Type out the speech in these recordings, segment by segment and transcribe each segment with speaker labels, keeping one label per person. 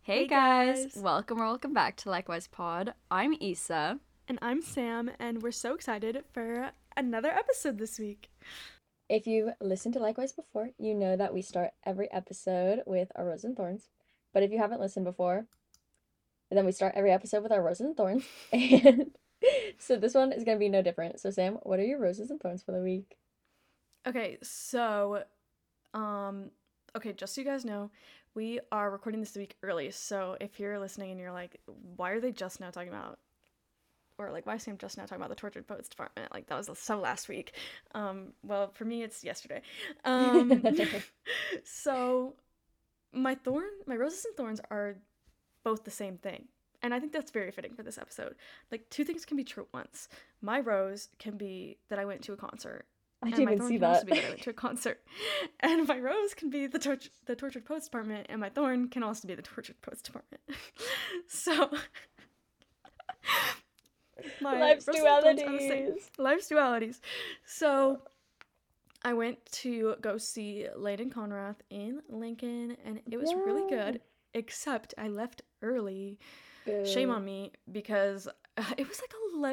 Speaker 1: Hey
Speaker 2: Hey
Speaker 1: guys,
Speaker 2: guys,
Speaker 1: welcome back to Likewise Pod. I'm Issa.
Speaker 2: and I'm Sam, and we're so excited for another episode this week.
Speaker 3: If you've listened to Likewise before, you know that we start every episode with our roses and thorns. But if you haven't listened before, then we start every episode with our roses and thorns. And so this one is going to be no different. So, Sam, what are your roses and thorns for the week?
Speaker 2: Okay, so, um, just so you guys know, we are recording this week early. So if you're listening and you're like, why are they just now talking about, or like, why is Sam just now talking about the Tortured Poets Department? Like, that was so last week. Well, for me, it's yesterday. Um, so my roses and thorns are both the same thing. And I think that's very fitting for this episode. Like, two things can be true at once. My rose can be that I went to a concert,
Speaker 3: I didn't
Speaker 2: and my
Speaker 3: even
Speaker 2: thorn
Speaker 3: see
Speaker 2: can also
Speaker 3: that.
Speaker 2: be that I went to a concert. And my rose can be the Tortured Poets Department, and my thorn can also be the Tortured Poets Department. So, my
Speaker 3: Life's
Speaker 2: roses and thorns are the same.
Speaker 3: dualities.
Speaker 2: Life's dualities. So, I went to go see Landon Conrath in Lincoln, and it was really
Speaker 3: Yeah.
Speaker 2: good, except I left early. Shame
Speaker 3: Boo.
Speaker 2: on me because it was like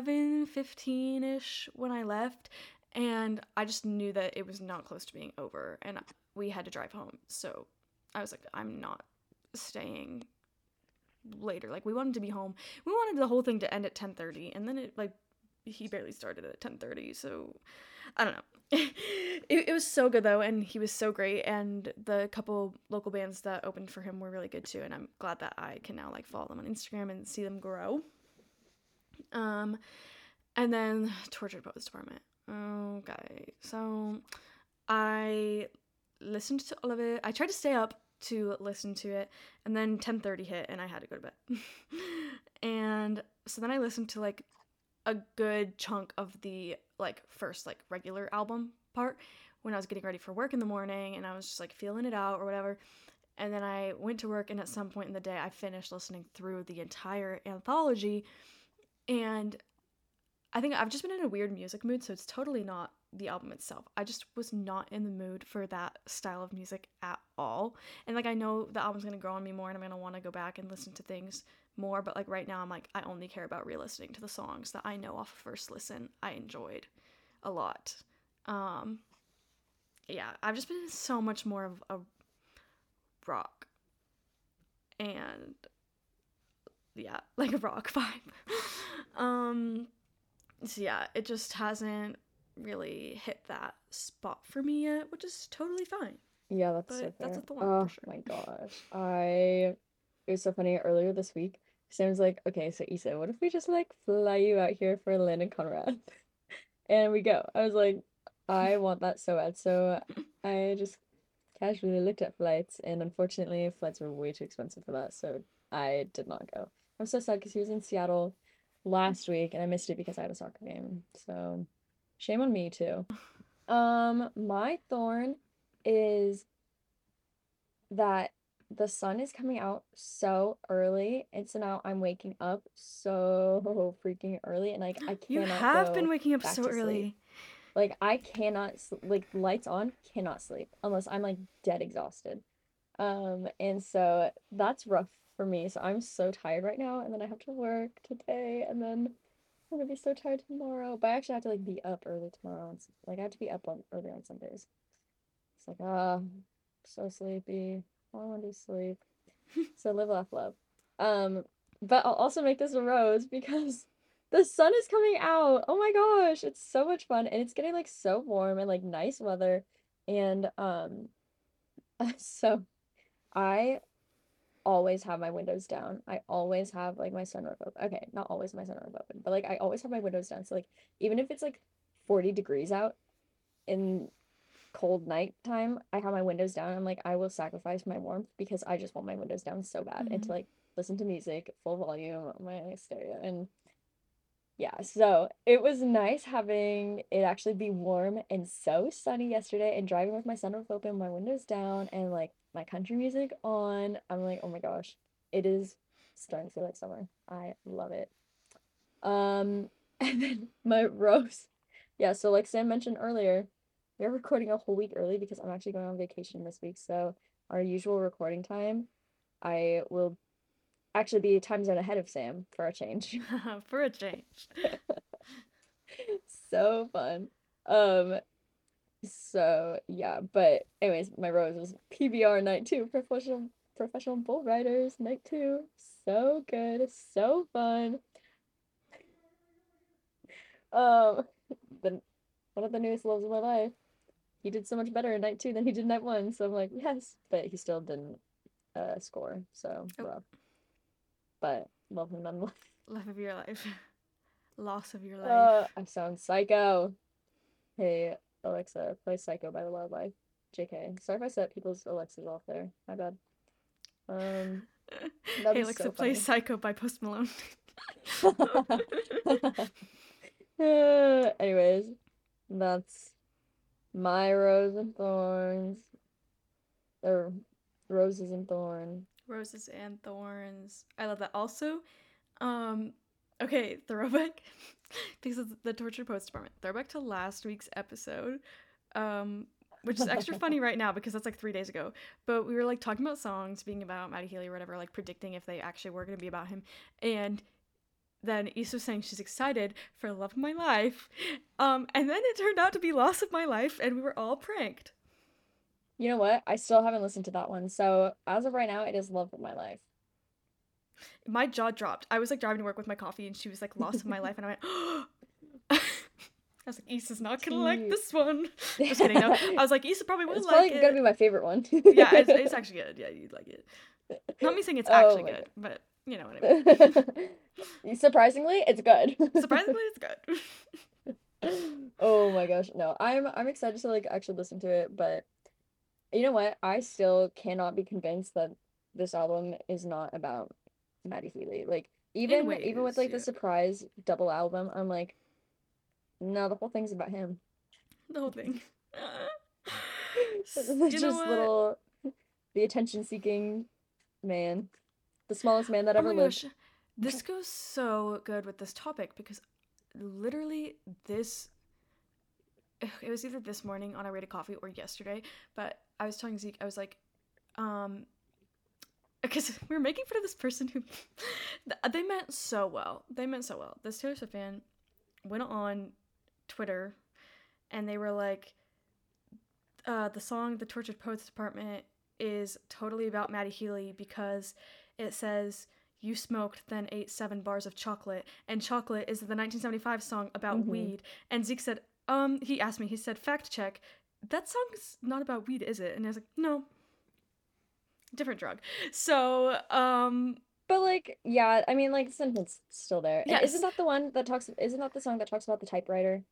Speaker 2: 11:15 ish when I left, and I just knew that it was not close to being over, and we had to drive home. So I was like, I'm not staying later. Like, we wanted to be home. We wanted the whole thing to end at 10:30, and then it like he barely started at 10:30, so I don't know. It was so good though, and he was so great, and the couple local bands that opened for him were really good too, and I'm glad that I can now like follow them on Instagram and see them grow. Um, and then Tortured Poets Department. Okay, so I listened to all of it. I tried to stay up to listen to it, and then 10:30 hit, and I had to go to bed. And so then I listened to like a good chunk of the like first like regular album part when I was getting ready for work in the morning, and I was just like feeling it out or whatever. And then I went to work, and at some point in the day I finished listening through the entire anthology. And I think I've just been in a weird music mood, so it's totally not the album itself. I just was not in the mood for that style of music at all. And like, I know the album's gonna grow on me more, and I'm gonna want to go back and listen to things more, but like right now I'm like, I only care about re-listening to the songs that I know off of first listen I enjoyed a lot. um yeah, I've just been in so much more of a rock and yeah, like a rock vibe. So yeah, it just hasn't really hit that spot for me yet, which is totally fine.
Speaker 3: Yeah, that's so
Speaker 2: But that's a
Speaker 3: fair.
Speaker 2: thorn for
Speaker 3: Oh
Speaker 2: sure.
Speaker 3: my gosh. It was so funny earlier this week. Sam's like, okay, so Issa, what if we just like fly you out here for Landon Conrad? And we go. I was like, I want that so bad. So I just casually looked at flights, and unfortunately, flights were way too expensive for that. So I did not go. I'm so sad because he was in Seattle last week, and I missed it because I had a soccer game. So shame on me too. My thorn is that the sun is coming out so early, and so now I'm waking up so freaking early, and like I
Speaker 2: You
Speaker 3: cannot
Speaker 2: have been
Speaker 3: go
Speaker 2: waking up
Speaker 3: back
Speaker 2: so
Speaker 3: to sleep.
Speaker 2: early.
Speaker 3: Like I cannot like lights on, cannot sleep unless I'm like dead exhausted. And so that's rough for me. So I'm so tired right now, and then I have to work today, and then I'm gonna be so tired tomorrow. But I actually have to like be up early tomorrow, and like I have to be up on early on Sundays. It's like so sleepy. All I want to do is sleep. So live, laugh, love. Um, but I'll also make this a rose because the sun is coming out. Oh my gosh, it's so much fun, and it's getting like so warm and like nice weather. And so I always have my windows down. I always have like my sunroof open. Okay, not always my sunroof open, but like I always have my windows down. So like even if it's like 40 degrees out in cold night time, I have my windows down. I'm like, I will sacrifice my warmth because I just want my windows down so bad and to
Speaker 2: Mm-hmm.
Speaker 3: like listen to music full volume on my stereo. And yeah, so it was nice having it actually be warm and so sunny yesterday and driving with my sunroof open, my windows down, and like my country music on. I'm like, oh my gosh, it is starting to feel like summer. I love it. And then my rose. Yeah, so like Sam mentioned earlier, we're recording a whole week early because I'm actually going on vacation this week. So our usual recording time, I will actually be a time zone ahead of Sam for a change.
Speaker 2: For a change.
Speaker 3: So fun. Um, so yeah, but anyways, my rose was PBR night two, professional bull riders night two. So good, so fun. Um, the one of the newest loves of my life. He did so much better in night two than he did night one, so I'm like, yes, but he still didn't score, so
Speaker 2: Oh.
Speaker 3: rough. But love him nonetheless.
Speaker 2: Love of your life. Loss of your life.
Speaker 3: I sound psycho. Hey, Alexa, play Psycho by the Wildlife. JK. Sorry if I set people's Alexas off there. My bad. That'd
Speaker 2: Hey
Speaker 3: be
Speaker 2: Alexa,
Speaker 3: so
Speaker 2: play
Speaker 3: funny.
Speaker 2: Psycho by Post Malone.
Speaker 3: Anyways, that's my rose and thorns. Or roses and thorn.
Speaker 2: Roses and Thorns. I love that. Also, okay, throwback because of the Tortured Poets Department. Throwback to last week's episode, which is extra funny right now because that's like 3 days ago. But we were like talking about songs being about Matty Healy or whatever, like predicting if they actually were going to be about him. And then Issa was saying she's excited for Love of My Life. And then it turned out to be Loss of My Life, and we were all pranked.
Speaker 3: You know what? I still haven't listened to that one. So as of right now, it is Love of My Life.
Speaker 2: My jaw dropped. I was like driving to work with my coffee, and she was like Loss of My Life, and I went, oh. I was like, Issa's not gonna like this one. Just kidding. No. I was like, Issa probably would
Speaker 3: It's
Speaker 2: like
Speaker 3: probably
Speaker 2: it.
Speaker 3: gonna be my favorite one.
Speaker 2: Yeah, it's actually good. Yeah, you'd like it. Not me saying it's actually good, but you know what I mean.
Speaker 3: Surprisingly, it's good.
Speaker 2: Surprisingly, it's good.
Speaker 3: Oh my gosh, no. I'm excited to like actually listen to it, but you know what? I still cannot be convinced that this album is not about Matty Healy. Like even with
Speaker 2: ways,
Speaker 3: like
Speaker 2: yeah.
Speaker 3: the surprise double album, I'm like, no, the whole thing's about him.
Speaker 2: The whole thing.
Speaker 3: It's
Speaker 2: You know
Speaker 3: just
Speaker 2: what?
Speaker 3: little the attention-seeking man, the smallest man that
Speaker 2: Oh
Speaker 3: ever
Speaker 2: my
Speaker 3: lived.
Speaker 2: gosh. This goes so good with this topic because literally this it was either this morning on our way to coffee or yesterday, but I was telling Zeke, I was like, because we were making fun of this person who they meant so well. They meant so well. This Taylor Swift fan went on Twitter and they were like, the song The Tortured Poets Department is totally about Matty Healy because it says you smoked then ate 7 bars of chocolate, and chocolate is the 1975 song about weed. And Zeke said, he asked me, he said, fact check, that song's not about weed, is it? And I was like, no, different drug. So
Speaker 3: But like, yeah, I mean, like the sentiment's still there. And
Speaker 2: Yes.
Speaker 3: isn't that the song that talks about the typewriter?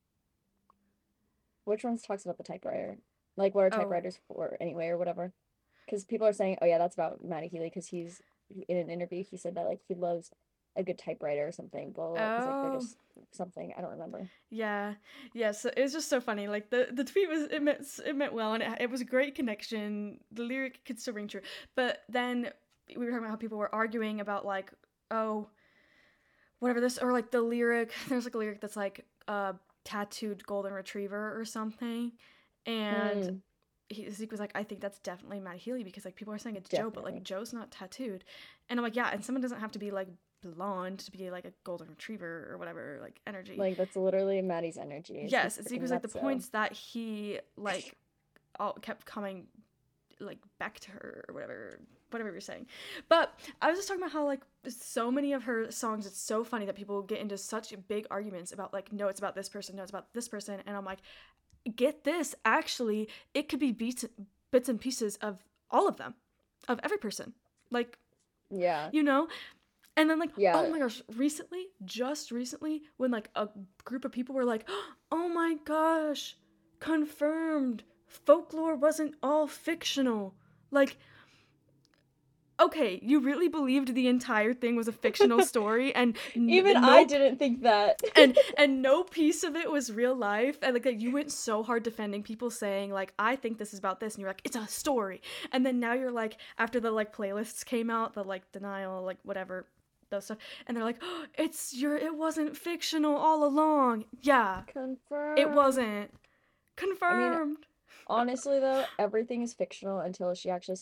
Speaker 3: Which one talks about the typewriter? Like what are typewriters for anyway or whatever? Because people are saying, oh yeah, that's about Matty Healy because he's in an interview he said that like he loves a good typewriter or something. Blah blah. 'Cause, like they're just something I don't remember.
Speaker 2: Yeah, so it was just so funny. Like the tweet was it meant well, and it was a great connection. The lyric could still ring true, but then we were talking about how people were arguing about like, oh, whatever this, or like the lyric. There's like a lyric that's like tattooed golden retriever or something, and Zeke was like, I think that's definitely Matty Healy because like people are saying it's Joe, but like Joe's not tattooed, and I'm like, yeah, and someone doesn't have to be like blonde to be like a golden retriever or whatever, like energy.
Speaker 3: Like that's literally Maddie's energy.
Speaker 2: Yes, Zeke was like the points that he like all kept coming like back to her or whatever you're saying. But I was just talking about how like so many of her songs, it's so funny that people get into such big arguments about like, no, it's about this person, no, it's about this person, and I'm like, get this, actually it could be bits and pieces of all of them, of every person, like,
Speaker 3: yeah,
Speaker 2: you know. And then like,
Speaker 3: yeah.
Speaker 2: Oh my gosh, just recently, when like a group of people were like, oh my gosh, confirmed, folklore wasn't all fictional. Like, okay, you really believed the entire thing was a fictional story, and
Speaker 3: even I didn't think that.
Speaker 2: and no piece of it was real life, and like you went so hard defending people saying like, I think this is about this, and you're like, it's a story. And then now you're like, after the like playlists came out, the like denial, like whatever, those stuff, and they're like, oh, it wasn't fictional all along. Yeah,
Speaker 3: confirmed.
Speaker 2: It wasn't confirmed.
Speaker 3: I mean, honestly though, everything is fictional until she actually says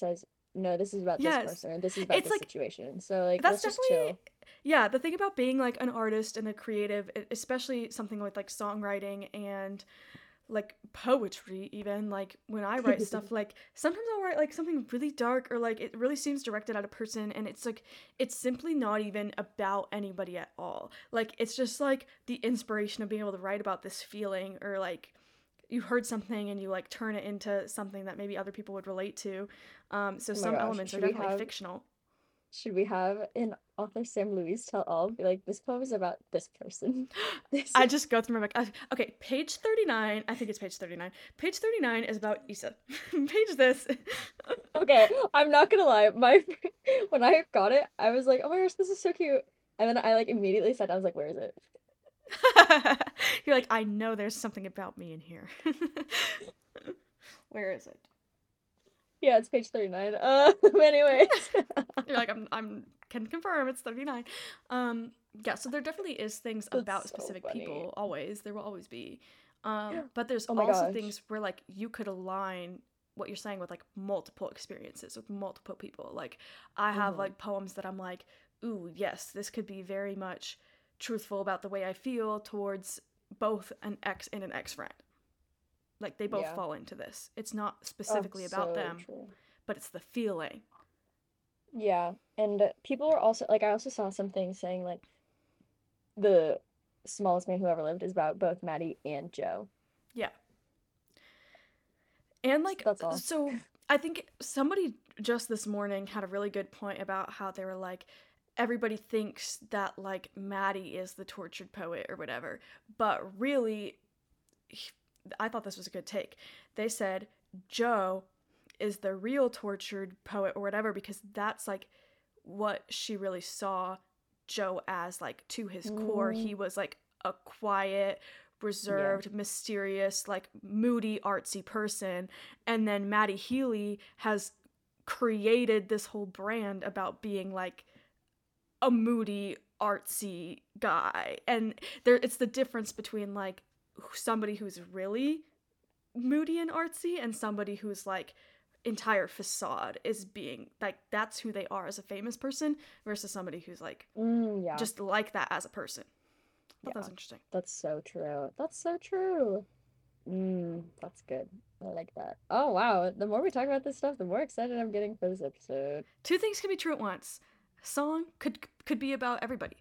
Speaker 3: no, this is about this
Speaker 2: Yes.
Speaker 3: person, or this is about
Speaker 2: It's
Speaker 3: this
Speaker 2: like
Speaker 3: situation. So like,
Speaker 2: that's
Speaker 3: let's just
Speaker 2: definitely
Speaker 3: chill.
Speaker 2: yeah, the thing about being like an artist and a creative, especially something with like songwriting and like poetry even, like when I write stuff, like sometimes I'll write like something really dark or like it really seems directed at a person and it's like it's simply not even about anybody at all. Like it's just like the inspiration of being able to write about this feeling, or like you heard something and you like turn it into something that maybe other people would relate to. So
Speaker 3: Oh my
Speaker 2: some
Speaker 3: gosh,
Speaker 2: elements are definitely fictional.
Speaker 3: should we have an author Sam Louise tell all? Be like, this poem is about this person. This.
Speaker 2: I just go through my book. Okay, page 39. I think it's page 39. Page 39 is about Issa. Page this.
Speaker 3: Okay, I'm not gonna lie. My when I got it, I was like, oh my gosh, this is so cute. And then I like immediately sat down. I was like, where is it?
Speaker 2: You're like, I know there's something about me in here. Where is it?
Speaker 3: Yeah, it's page 39. Anyways.
Speaker 2: You're like, I'm can confirm it's 39. Yeah, so there definitely is things about
Speaker 3: That's so
Speaker 2: specific
Speaker 3: funny.
Speaker 2: people, always. There will always be. But there's
Speaker 3: Oh my
Speaker 2: also
Speaker 3: gosh.
Speaker 2: things where like you could align what you're saying with like multiple experiences with multiple people. Like I have
Speaker 3: Mm-hmm.
Speaker 2: like poems that I'm like, ooh, yes, this could be very much truthful about the way I feel towards both an ex and an ex friend. Like they both
Speaker 3: Yeah.
Speaker 2: fall into this. It's not
Speaker 3: Oh,
Speaker 2: specifically about
Speaker 3: so
Speaker 2: them,
Speaker 3: true.
Speaker 2: but it's the feeling.
Speaker 3: Yeah, and people were also like, I also saw something saying like the smallest man who ever lived is about both Maddie and Joe.
Speaker 2: Yeah. And like,
Speaker 3: That's all.
Speaker 2: so I think somebody just this morning had a really good point about how they were like, everybody thinks that like Maddie is the tortured poet or whatever. But really, I thought this was a good take. They said Joe is the real tortured poet or whatever because that's like what she really saw Joe as, like to his core.
Speaker 3: Mm,
Speaker 2: He was like a quiet,
Speaker 3: yeah.
Speaker 2: reserved, mysterious, like moody, artsy person. And then Maddie Healy has created this whole brand about being like a moody, artsy guy. And there it's the difference between like somebody who's really moody and artsy and somebody who's like entire facade is being like that's who they are as a famous person versus somebody who's like
Speaker 3: Yeah.
Speaker 2: just like that as a person. I thought that was
Speaker 3: Yeah.
Speaker 2: interesting.
Speaker 3: That's so true. That's so true. That's good. I like that. Oh wow. The more we talk about this stuff, the more excited I'm getting for this episode.
Speaker 2: Two things can be true at once. Song could be about everybody.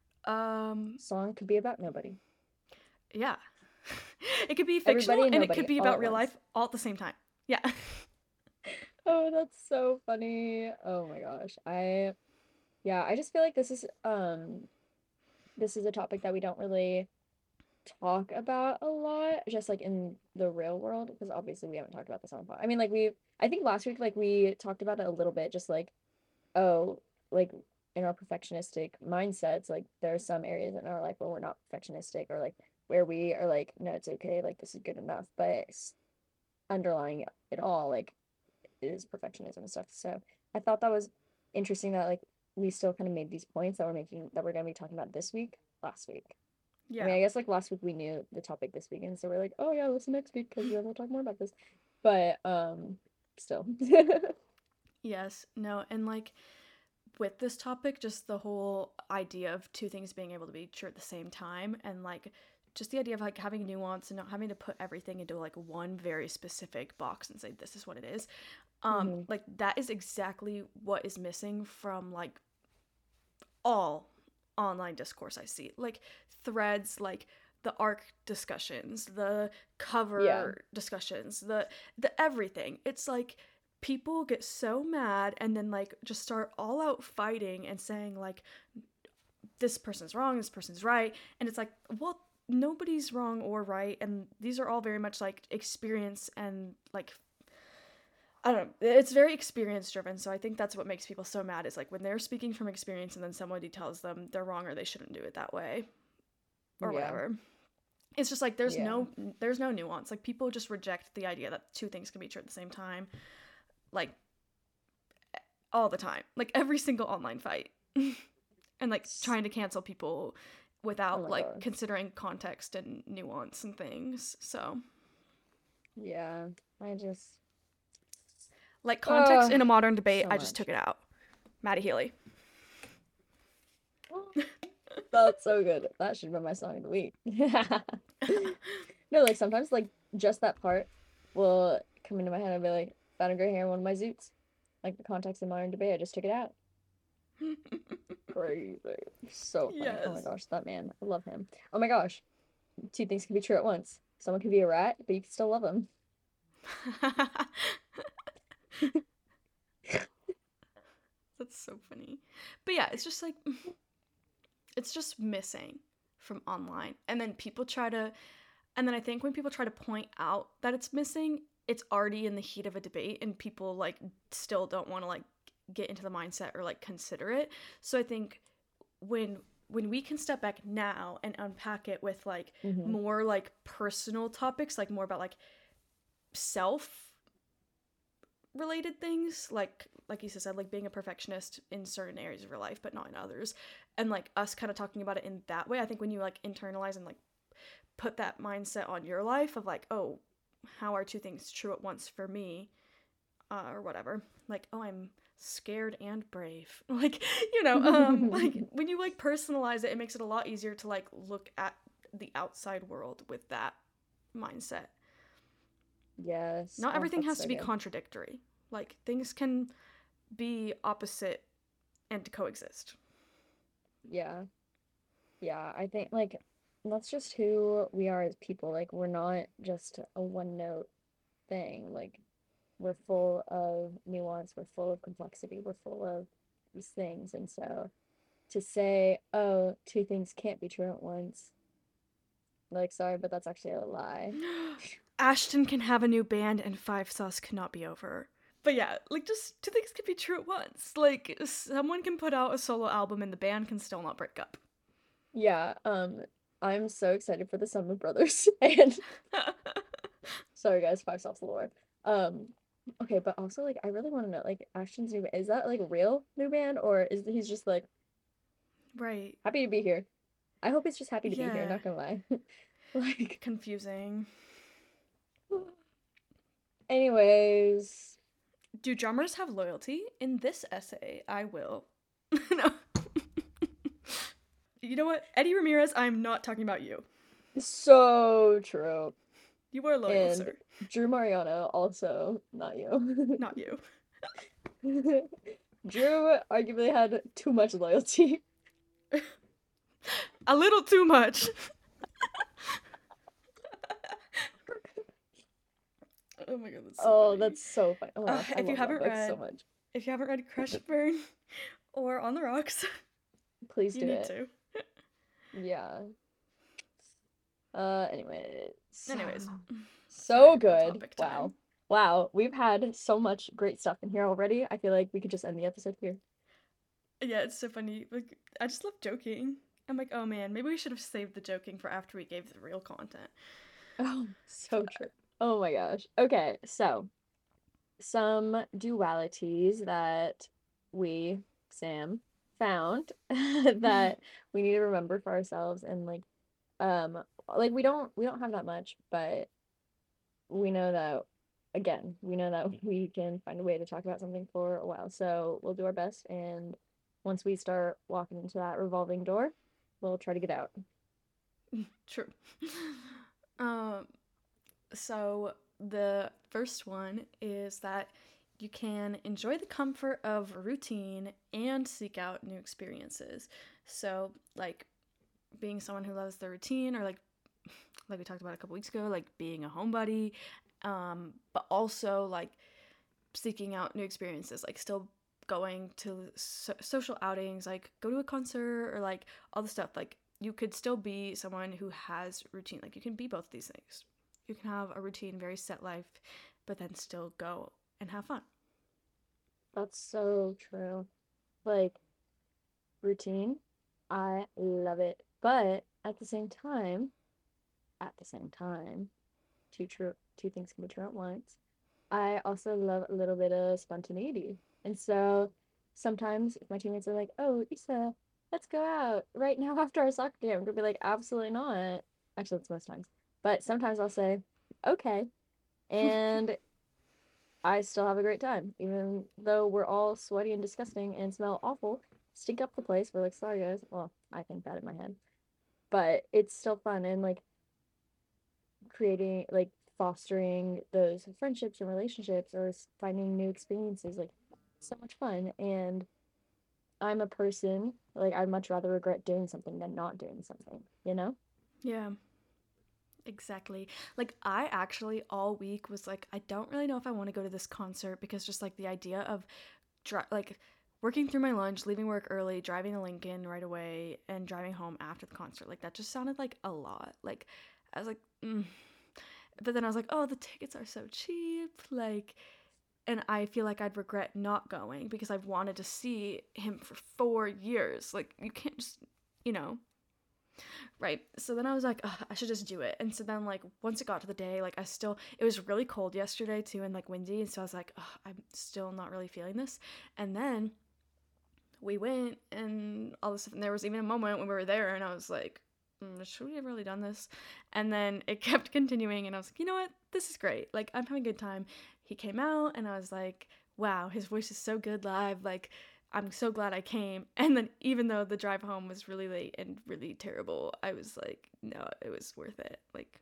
Speaker 3: Song could be about nobody.
Speaker 2: Yeah. It could be
Speaker 3: Everybody
Speaker 2: fictional
Speaker 3: and
Speaker 2: and it could
Speaker 3: nobody
Speaker 2: be
Speaker 3: all
Speaker 2: about
Speaker 3: at
Speaker 2: real
Speaker 3: once.
Speaker 2: life all at the same time. Yeah.
Speaker 3: Oh, that's so funny. Oh my gosh. Yeah, I just feel like this is a topic that we don't really talk about a lot, just like in the real world, because obviously we haven't talked about this on the pod. I mean, like I think last week, like we talked about it a little bit, just like, oh, like in our perfectionistic mindsets, like there are some areas in our life where we're not perfectionistic, or like where we are like, no, it's okay, like this is good enough, but underlying it all, like, is perfectionism and stuff. So I thought that was interesting that like we still kind of made these points that we're gonna be talking about this week, last week. I
Speaker 2: Yeah.
Speaker 3: mean, I guess like last week we knew the topic this week, and so we're like, oh yeah, listen next week because then we'll talk more about this. But still.
Speaker 2: Yes. No. And like with this topic, just the whole idea of two things being able to be true at the same time, and like just the idea of like having nuance and not having to put everything into like one very specific box and say this is what it is.
Speaker 3: Hmm.
Speaker 2: Like that is exactly what is missing from like all online discourse I see. Like threads, like the arc discussions, the
Speaker 3: Yeah.
Speaker 2: cover discussions, the everything. It's like people get so mad and then like just start all out fighting and saying like this person's wrong, this person's right, and it's like, well, nobody's wrong or right, and these are all very much like experience and like I don't know. It's very experience driven, so I think that's what makes people so mad is like when they're speaking from experience and then somebody tells them they're wrong or they shouldn't do it that way or
Speaker 3: Yeah.
Speaker 2: whatever. It's just like
Speaker 3: Yeah.
Speaker 2: there's no nuance. Like people just reject the idea that two things can be true at the same time, like all the time, like every single online fight, and like trying to cancel people
Speaker 3: Oh
Speaker 2: without
Speaker 3: my
Speaker 2: like
Speaker 3: God.
Speaker 2: considering context and nuance and things. So
Speaker 3: Yeah. I just
Speaker 2: Like, context in a modern
Speaker 3: So
Speaker 2: debate, I just
Speaker 3: much.
Speaker 2: took it out. Maddie Healy.
Speaker 3: That's so good. That should be my song of the week. No, like sometimes like just that part will come into my head and be like, found a gray hair in one of my zoots. Like the context in modern debate, I just took it out. Crazy. So funny. Oh my
Speaker 2: Yes.
Speaker 3: gosh, that man. I love him. Oh my gosh. Two things can be true at once. Someone can be a rat, but you can still love him.
Speaker 2: That's so funny. But yeah, it's just like, it's just missing from online. And then I think when people try to point out that it's missing, it's already in the heat of a debate and people like still don't want to like get into the mindset or like consider it. So I think when we can step back now and unpack it with like more like personal topics, like more about like self related things, like you said, like being a perfectionist in certain areas of your life but not in others, and like us kind of talking about it in that way, I think when you like internalize and like put that mindset on your life of like, oh, how are two things true at once for me, or whatever, like, oh, I'm scared and brave, like, like when you like personalize it, it makes it a lot easier to like look at the outside world with that mindset.
Speaker 3: Yes.
Speaker 2: Not
Speaker 3: Oh,
Speaker 2: everything
Speaker 3: that's
Speaker 2: has
Speaker 3: so
Speaker 2: to be
Speaker 3: good.
Speaker 2: contradictory. Like, things can be opposite and coexist.
Speaker 3: Yeah. Yeah, I think like that's just who we are as people. Like we're not just a one note thing. Like we're full of nuance, we're full of complexity, we're full of these things. And so to say, oh, two things can't be true at once, like sorry, but that's actually a lie.
Speaker 2: Ashton can have a new band and Five Sauce cannot be over. But yeah, like, just two things can be true at once. Like, someone can put out a solo album and the band can still not break up.
Speaker 3: Yeah, I'm so excited for the Summer Brothers and sorry guys, Five Sauce Lore. Um, okay, but also like I really want to know like Ashton's new is that like real new band or is he's just like
Speaker 2: Right.
Speaker 3: happy to be here? I hope he's just happy to be here,
Speaker 2: Yeah.
Speaker 3: not gonna lie. Like,
Speaker 2: Confusing.
Speaker 3: anyways,
Speaker 2: Do drummers have loyalty? In this essay, I will. No. You know what? Eddie Ramirez, I'm not talking about you.
Speaker 3: so true.
Speaker 2: You are loyal,
Speaker 3: And
Speaker 2: sir.
Speaker 3: Drew Mariano also not you.
Speaker 2: Not you.
Speaker 3: Drew arguably had too much loyalty.
Speaker 2: A little too much. Oh my god, that's so
Speaker 3: Oh,
Speaker 2: funny.
Speaker 3: that's so funny. Oh my gosh, I
Speaker 2: If you
Speaker 3: love that
Speaker 2: haven't
Speaker 3: book so
Speaker 2: read,
Speaker 3: much.
Speaker 2: Crash and Burn or On the Rocks,
Speaker 3: Please
Speaker 2: you
Speaker 3: do
Speaker 2: need
Speaker 3: it.
Speaker 2: to.
Speaker 3: Yeah. Anyways.
Speaker 2: Anyways,
Speaker 3: So
Speaker 2: sorry,
Speaker 3: good.
Speaker 2: topic
Speaker 3: Wow.
Speaker 2: time.
Speaker 3: Wow, we've had so much great stuff in here already. I feel like we could just end the episode here.
Speaker 2: Yeah, it's so funny. Like, I just love joking. I'm like, oh man, maybe we should have saved the joking for after we gave the real content.
Speaker 3: Oh, so true. Oh my gosh. Okay, so some dualities that we, Sam, found that we need to remember for ourselves and like we don't have that much, but we know that again, we know that we can find a way to talk about something for a while. So we'll do our best and once we start walking into that revolving door, we'll try to get out.
Speaker 2: True. Um, so the first one is that you can enjoy the comfort of routine and seek out new experiences. So, like, being someone who loves the routine, or like we talked about a couple weeks ago, like being a homebody, but also like seeking out new experiences, like still going to social outings, like go to a concert or like all the stuff. Like, you could still be someone who has routine. Like, you can be both of these things. You can have a routine, very set life, but then still go and have fun.
Speaker 3: That's so true. Like routine, I love it. But at the same time, two things can be true at once. I also love a little bit of spontaneity. And so sometimes if my teammates are like, "Oh, Issa, let's go out right now after our soccer game," I'm gonna be like, "Absolutely not." Actually, that's most times. But sometimes I'll say, "Okay." And I still have a great time, even though we're all sweaty and disgusting and smell awful, stink up the place. We're like, sorry guys. Well, I think that in my head, but it's still fun and like creating, like fostering those friendships and relationships or finding new experiences, like so much fun. And I'm a person like I'd much rather regret doing something than not doing something, you know?
Speaker 2: Yeah, exactly. Like, I actually all week was like, I don't really know if I want to go to this concert because just like the idea of like working through my lunch, leaving work early, driving to Lincoln right away, and driving home after the concert, like that just sounded like a lot. Like, I was like, but then I was like, oh, the tickets are so cheap. Like, and I feel like I'd regret not going because I've wanted to see him for 4 years. Like, you can't just, you know, right. So then I was like, ugh, I should just do it. And so then, like, once it got to the day, like, it was really cold yesterday too and like windy. And so I was like, ugh, I'm still not really feeling this. And then we went and all this stuff. And there was even a moment when we were there and I was like, should we have really done this? And then it kept continuing. And I was like, you know what? This is great. Like, I'm having a good time. He came out and I was like, wow, his voice is so good live. Like, I'm so glad I came. And then even though the drive home was really late and really terrible, I was like, no, it was worth it. Like,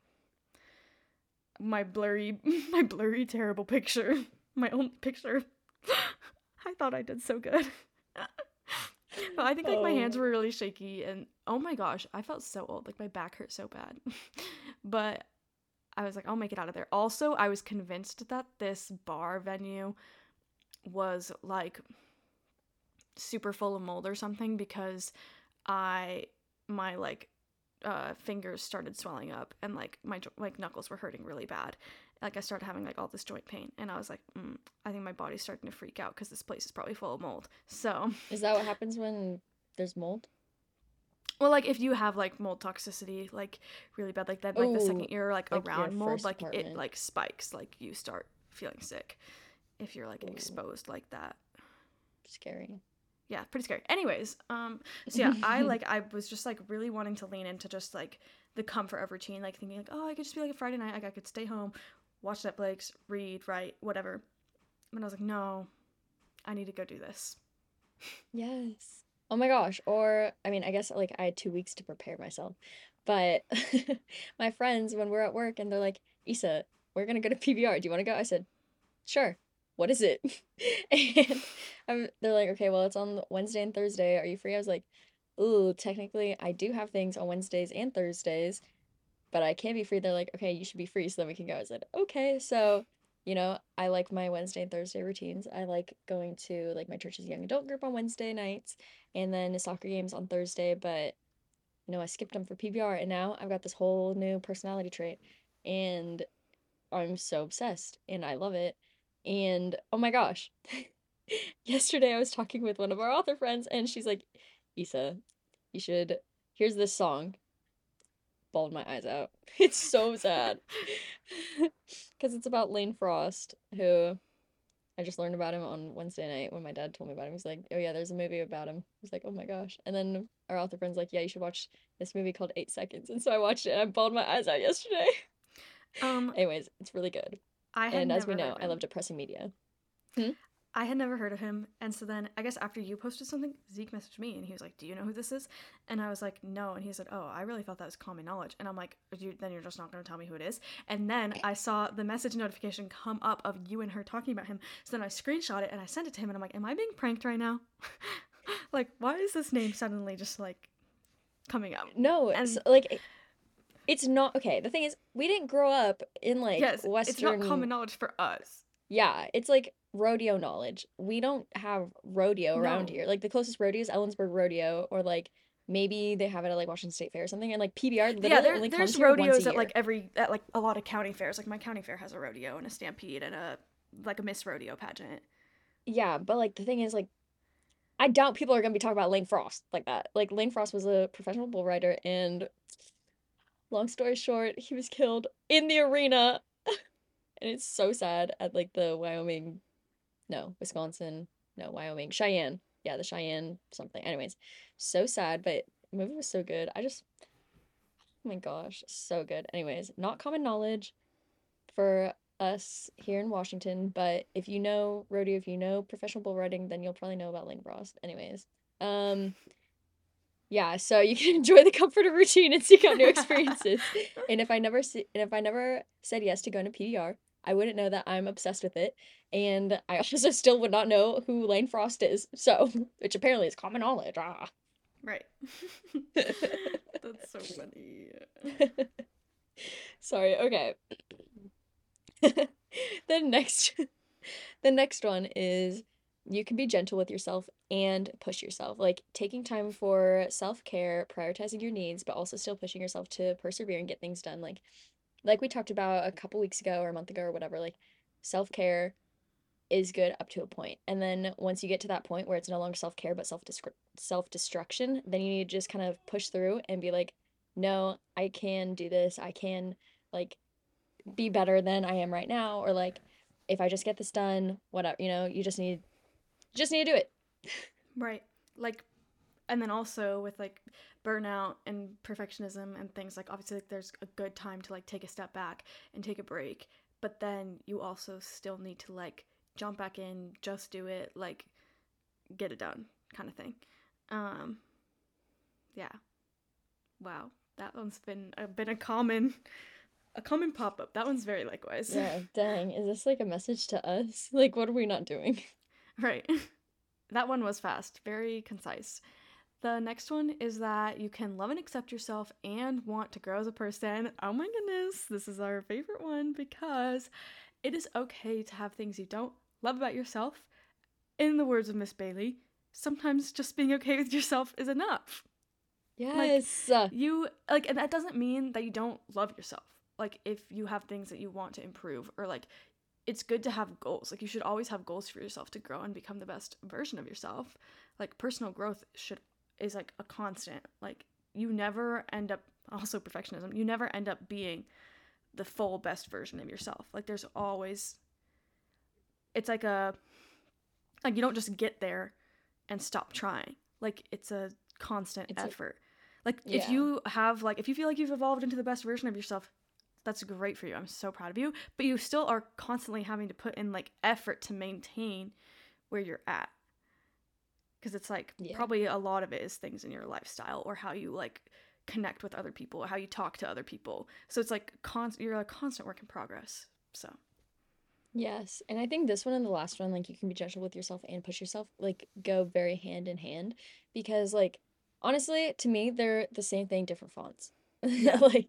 Speaker 2: my blurry, my blurry, terrible picture, my own picture. I thought I did so good. But I think like my hands
Speaker 3: Oh.
Speaker 2: were really shaky and oh my gosh, I felt so old. Like my back hurt so bad. But I was like, I'll make it out of there. Also, I was convinced that this bar venue was like super full of mold or something because I my like fingers started swelling up and like my like knuckles were hurting really bad. Like I started having like all this joint pain and I was like, I think my body's starting to freak out because this place is probably full of mold. So,
Speaker 3: Is that what happens when there's mold?
Speaker 2: well, like if you have like mold toxicity, like really bad, like then like the
Speaker 3: Oh,
Speaker 2: second year like
Speaker 3: like your
Speaker 2: around mold,
Speaker 3: first
Speaker 2: like it
Speaker 3: apartment.
Speaker 2: like spikes, like you start feeling sick if you're like
Speaker 3: Ooh,
Speaker 2: exposed like that.
Speaker 3: scary.
Speaker 2: Yeah, pretty scary. Anyways, so yeah, I was just like really wanting to lean into just like the comfort of routine, like thinking like, oh, I could just be like a Friday night, like I could stay home, watch Netflix, read, write, whatever. And I was like, no, I need to go do this.
Speaker 3: Yes. Oh my gosh. Or, I mean, I guess like I had 2 weeks to prepare myself. But my friends, when we're at work and they're like, Issa, we're gonna go to PBR. Do you want to go? I said, sure. What is it? And they're like, okay, well, it's on Wednesday and Thursday. Are you free? I was like, ooh, technically, I do have things on Wednesdays and Thursdays, but I can't be free. They're like, okay, you should be free so then we can go. I said, okay. So, I like my Wednesday and Thursday routines. I like going to like my church's young adult group on Wednesday nights and then soccer games on Thursday, but I skipped them for PBR and now I've got this whole new personality trait and I'm so obsessed and I love it. And oh my gosh. Yesterday I was talking with one of our author friends and she's like, Issa, you should here's this song. Bawled my eyes out. It's so sad. Because it's about Lane Frost, who I just learned about him on Wednesday night when my dad told me about him. He's like, oh yeah, there's a movie about him. I was like, oh my gosh. And then our author friend's like, yeah, you should watch this movie called 8 Seconds. And so I watched it and I bawled my eyes out yesterday.
Speaker 2: Um,
Speaker 3: Anyways, it's really good.
Speaker 2: I had
Speaker 3: And as we
Speaker 2: never heard
Speaker 3: know,
Speaker 2: of
Speaker 3: I love
Speaker 2: him.
Speaker 3: depressing media. Hmm?
Speaker 2: I had never heard of him, and so then I guess after you posted something, Zeke messaged me, and he was like, "Do you know who this is?" And I was like, "No," and he said, "Oh, I really thought that was common knowledge." And I'm like, Then you're just not going to tell me who it is?" And then I saw the message notification come up of you and her talking about him. So then I screenshot it and I sent it to him, and I'm like, "Am I being pranked right now? Like, why is this name suddenly just like coming up?"
Speaker 3: No, so,
Speaker 2: And
Speaker 3: like, it's not okay. The thing is, we didn't grow up in like
Speaker 2: yes, it's not
Speaker 3: Western.
Speaker 2: common knowledge for us.
Speaker 3: Yeah, it's like rodeo knowledge. We don't have rodeo around
Speaker 2: No,
Speaker 3: here. Like the closest rodeo is Ellensburg Rodeo, or like maybe they have it at like Washington State Fair or something. And like PBR
Speaker 2: yeah,
Speaker 3: literally only
Speaker 2: there's
Speaker 3: comes here once a
Speaker 2: rodeos at like
Speaker 3: year.
Speaker 2: at like a lot of county fairs. Like my county fair has a rodeo and a stampede and a like a Miss Rodeo pageant.
Speaker 3: Yeah, but like the thing is, like, I doubt people are gonna be talking about Lane Frost like that. Like Lane Frost was a professional bull rider, and long story short, he was killed in the arena, and it's so sad at like the Wyoming, no, Wisconsin, no, Wyoming, Cheyenne. Yeah, the Cheyenne something. Anyways, so sad, but the movie was so good. Oh my gosh, so good. Anyways, not common knowledge for us here in Washington, but if you know rodeo, if you know professional bull riding, then you'll probably know about Lane Frost. Anyways, yeah, so you can enjoy the comfort of routine and seek out new experiences. And if I never said yes to going to PDR, I wouldn't know that I'm obsessed with it. And I also still would not know who Lane Frost is. So, which apparently is common knowledge. Ah.
Speaker 2: Right. That's so funny.
Speaker 3: Sorry, okay. The next the next one is you can be gentle with yourself and push yourself. Like taking time for self-care, prioritizing your needs, but also still pushing yourself to persevere and get things done. Like we talked about a couple weeks ago or a month ago or whatever, like self-care is good up to a point. And then once you get to that point where it's no longer self-care but self-destruction, then you need to just kind of push through and be like, no, I can do this. I can like be better than I am right now, or like if I just get this done, whatever, you just need to do it.
Speaker 2: Right. Like, and then also with like burnout and perfectionism and things, like obviously like there's a good time to like take a step back and take a break, but then you also still need to like jump back in, just do it, like get it done kind of thing. Um yeah. Wow. That one's been a common pop-up. That one's very likewise.
Speaker 3: Yeah, dang. Is this like a message to us? Like, what are we not doing?
Speaker 2: Right. That one was fast, very concise. The next one is that you can love and accept yourself and want to grow as a person. Oh my goodness, this is our favorite one because it is okay to have things you don't love about yourself. In the words of Miss Bailey, sometimes just being okay with yourself is enough.
Speaker 3: Yes.
Speaker 2: You like, and that doesn't mean that you don't love yourself. Like if you have things that you want to improve, or like it's good to have goals. Like you should always have goals for yourself to grow and become the best version of yourself. Like personal growth is like a constant. Like you never end up, also perfectionism, you never end up being the full best version of yourself. Like there's always, it's like you don't just get there and stop trying. Like it's a constant effort. Like if you have like, if you feel like you've evolved into the best version of yourself, that's great for you. I'm so proud of you. But you still are constantly having to put in like effort to maintain where you're at. Because it's like probably a lot of it is things in your lifestyle or how you like connect with other people, or how you talk to other people. So it's like you're a constant work in progress. So
Speaker 3: yes. And I think this one and the last one, like you can be gentle with yourself and push yourself, like go very hand in hand. Because like honestly, to me, they're the same thing, different fonts. Like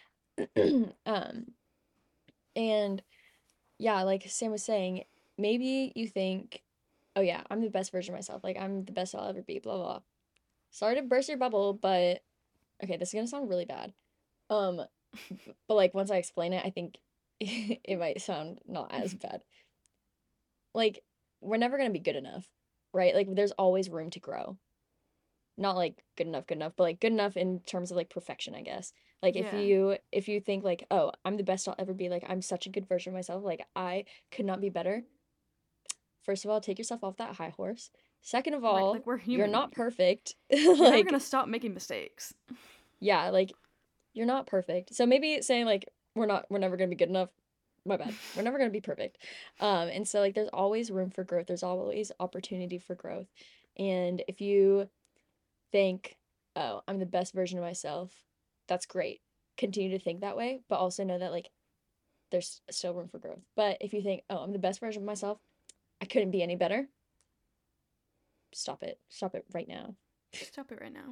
Speaker 3: and yeah, like Sam was saying, maybe you think, oh yeah, I'm the best version of myself. Like I'm the best I'll ever be, blah blah. Sorry to burst your bubble, but okay, this is gonna sound really bad. Um, but like once I explain it, I think it might sound not as bad. Like we're never gonna be good enough, right? Like there's always room to grow. Not like good enough, but like good enough in terms of like perfection, I guess. Like if you think like, oh, I'm the best I'll ever be, like I'm such a good version of myself, like I could not be better. First of all, take yourself off that high horse. Second of
Speaker 2: right,
Speaker 3: all,
Speaker 2: like we're
Speaker 3: you're
Speaker 2: human.
Speaker 3: not perfect.
Speaker 2: You're never
Speaker 3: Like
Speaker 2: gonna stop making mistakes.
Speaker 3: yeah, like you're not perfect. So maybe saying like we're never gonna be good enough. My bad. We're never gonna be perfect. And so like there's always room for growth. There's always opportunity for growth. And if you think, oh, I'm the best version of myself, that's great. Continue to think that way, but also know that like there's still room for growth. But if you think, oh, I'm the best version of myself, I couldn't be any better, stop it. Stop it right now.
Speaker 2: Stop it right now.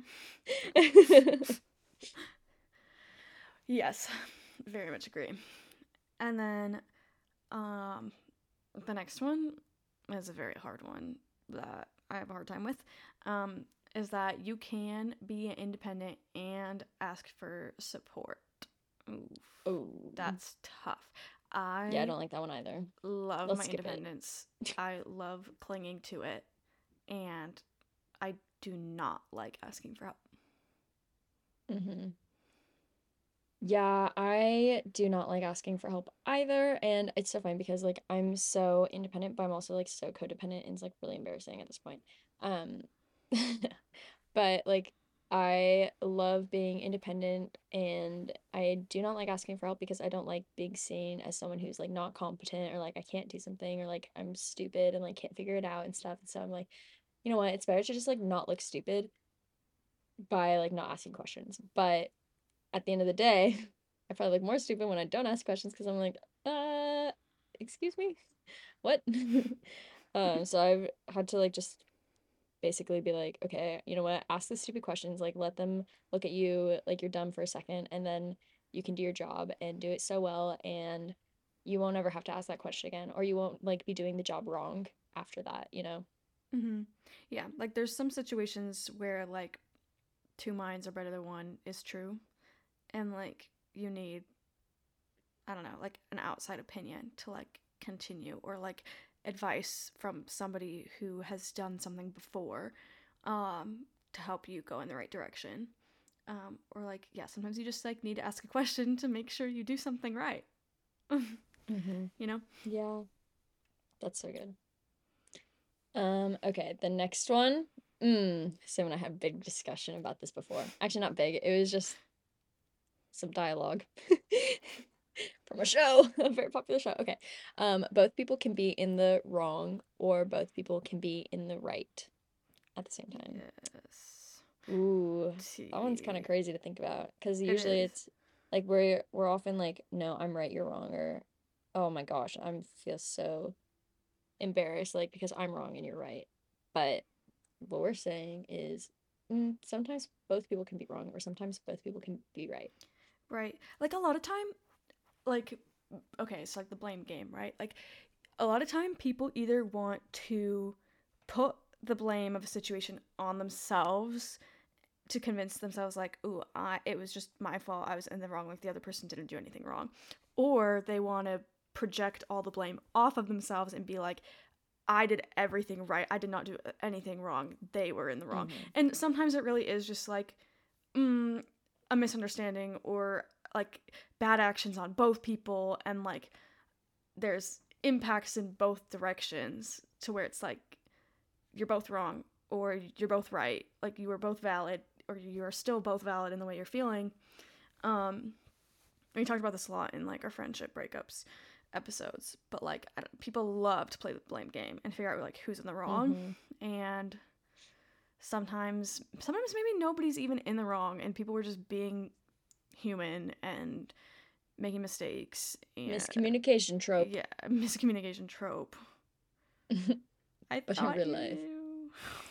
Speaker 2: Yes, very much agree. And then the next one is a very hard one that I have a hard time with. Is that you can be independent and ask for support. Oof.
Speaker 3: Oh,
Speaker 2: That's tough.
Speaker 3: yeah, I don't like that one either.
Speaker 2: Love
Speaker 3: Let's
Speaker 2: my
Speaker 3: skip it.
Speaker 2: independence. I love clinging to it, and I do not like asking for help.
Speaker 3: Mm-hmm. Yeah, I do not like asking for help either, and it's so funny because like I'm so independent, but I'm also like so codependent, and it's like really embarrassing at this point. Um, but like I love being independent and I do not like asking for help because I don't like being seen as someone who's like not competent or like I can't do something or like I'm stupid and like can't figure it out and stuff. And so I'm like, you know what? It's better to just like not look stupid by like not asking questions. But at the end of the day, I probably look more stupid when I don't ask questions because I'm like, excuse me? What? So I've had to like just basically be like, okay, you know what? Ask the stupid questions, like let them look at you like you're dumb for a second, and then you can do your job and do it so well, and you won't ever have to ask that question again, or you won't like be doing the job wrong after that, you know?
Speaker 2: Mm-hmm. Yeah, like there's some situations where like two minds are better than one is true, and like you need, I don't know, like an outside opinion to like continue, or like advice from somebody who has done something before, to help you go in the right direction. Or like, yeah, sometimes you just like need to ask a question to make sure you do something right.
Speaker 3: Mm-hmm.
Speaker 2: You know?
Speaker 3: Yeah, that's so good. Okay, the next one. Sam and I had a big discussion about this before. Actually, not big. It was just some dialogue from a show, a very popular show. Okay. Both people can be in the wrong or both people can be in the right at the same time.
Speaker 2: Yes.
Speaker 3: Ooh, that one's kind of crazy to think about because
Speaker 2: It
Speaker 3: usually
Speaker 2: is.
Speaker 3: it's like we're often like, no, I'm right, you're wrong, or oh my gosh, I feel so embarrassed like because I'm wrong and you're right. But what we're saying is sometimes both people can be wrong or sometimes both people can be right.
Speaker 2: Right. Like a lot of time, like, okay, it's like the blame game, right? Like a lot of time people either want to put the blame of a situation on themselves to convince themselves like, ooh, it was just my fault, I was in the wrong, like the other person didn't do anything wrong. Or they want to project all the blame off of themselves and be like, I did everything right, I did not do anything wrong, they were in the wrong.
Speaker 3: Mm-hmm.
Speaker 2: And sometimes it really is just like a misunderstanding, or like bad actions on both people, and like there's impacts in both directions to where it's like you're both wrong or you're both right, like you were both valid or you're still both valid in the way you're feeling. We talked about this a lot in like our friendship breakups episodes, but like people love to play the blame game and figure out like who's in the wrong.
Speaker 3: Mm-hmm.
Speaker 2: And sometimes maybe nobody's even in the wrong and people were just being human and making mistakes. And
Speaker 3: Miscommunication trope.
Speaker 2: yeah, miscommunication trope. I
Speaker 3: But in
Speaker 2: thought
Speaker 3: real
Speaker 2: you
Speaker 3: life.
Speaker 2: knew.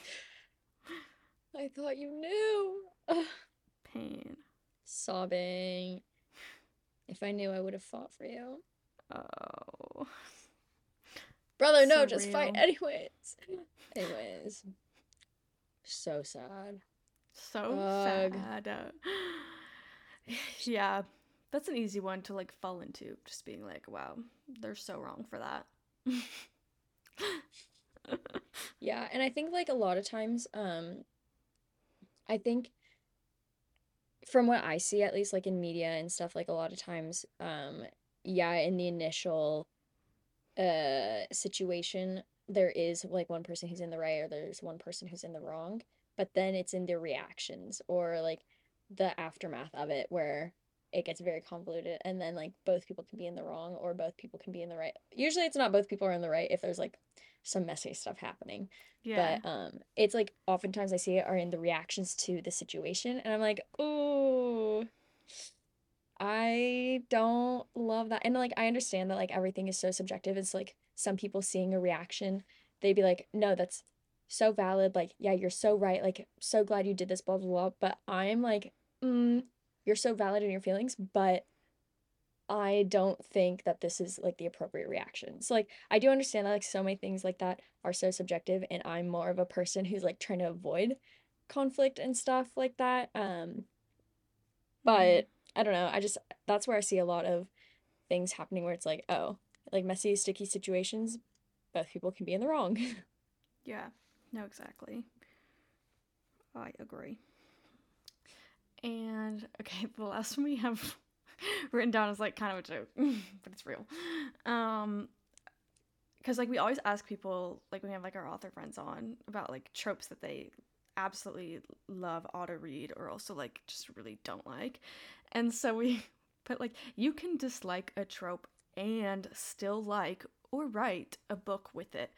Speaker 3: I thought you knew. Ugh.
Speaker 2: Pain.
Speaker 3: Sobbing. If I knew, I would have fought for you.
Speaker 2: Oh.
Speaker 3: Brother, no,
Speaker 2: So
Speaker 3: just fight
Speaker 2: real.
Speaker 3: anyways. Anyways. So sad.
Speaker 2: So
Speaker 3: Ugh.
Speaker 2: sad. Yeah, that's an easy one to like fall into, just being like, wow, they're so wrong for that.
Speaker 3: Yeah, and I think like a lot of times, I think from what I see, at least like in media and stuff, like a lot of times, yeah, in the initial situation, there is like one person who's in the right or there's one person who's in the wrong, but then it's in their reactions or like the aftermath of it where it gets very convoluted and then like both people can be in the wrong or both people can be in the right. Usually it's not both people are in the right if there's like some messy stuff happening.
Speaker 2: Yeah.
Speaker 3: But it's like oftentimes I see it are in the reactions to the situation and I'm like, "Ooh, I don't love that." And like I understand that like everything is so subjective. It's like some people seeing a reaction, they'd be like, "No, that's so valid. Like, yeah, you're so right. Like, so glad you did this, blah blah blah." But I'm like, you're so valid in your feelings, but I don't think that this is like the appropriate reaction. So like I do understand that like so many things like that are so subjective and I'm more of a person who's like trying to avoid conflict and stuff like that.
Speaker 2: Mm-hmm.
Speaker 3: But I don't know. I just that's where I see a lot of things happening where it's like, oh, like messy, sticky situations, both people can be in the wrong.
Speaker 2: Yeah. No, exactly. I agree. And okay, the last one we have written down is like kind of a joke, but it's real. Because like we always ask people, like when we have like our author friends on, about like tropes that they absolutely love, ought to read, or also like just really don't like. And so we put like, you can dislike a trope and still like or write a book with it.